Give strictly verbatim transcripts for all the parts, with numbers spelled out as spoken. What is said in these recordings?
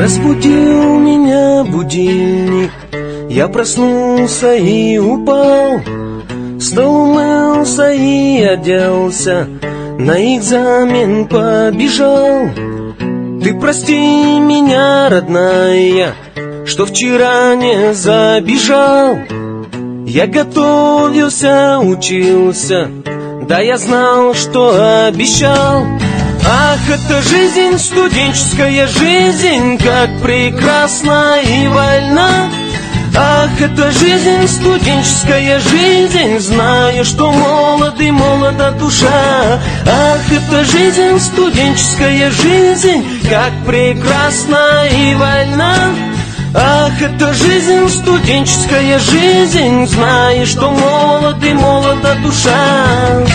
Разбудил меня будильник, я проснулся и упал, встал, умылся и оделся, на экзамен побежал. Ты прости меня, родная, что вчера не забежал. Я готовился, учился, да я знал, что обещал. Ах, это жизнь, студенческая жизнь, как прекрасна и вольна. Ах, это жизнь, студенческая жизнь, знаю, что молод и молода душа. Ах, это жизнь, студенческая жизнь, как прекрасна и вольна. Ах, это жизнь, студенческая жизнь, знаю, что молод и молода душа.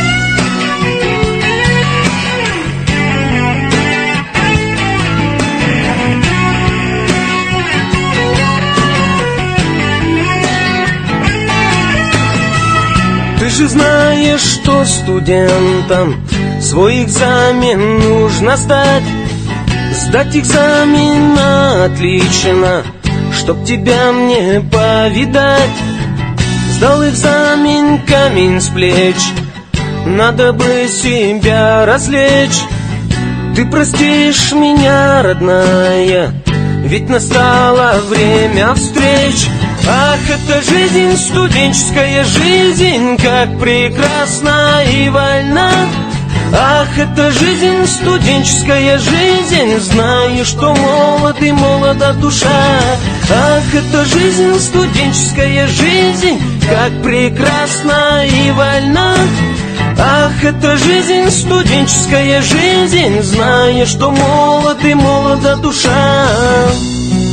Ты же знаешь, что студентам свой экзамен нужно сдать. Сдать экзамен на отлично, чтоб тебя мне повидать. Сдал экзамен, камень с плеч, надо бы себя развлечь. Ты простишь меня, родная, ведь настало время встреч. Ах, это жизнь, студенческая жизнь, как прекрасна и вольна. Ах, это жизнь, студенческая жизнь, знаю, что молод и молода душа. Ах, это жизнь, студенческая жизнь, как прекрасна и вольна. Ах, это жизнь, студенческая жизнь, знаю, что молод и молода душа.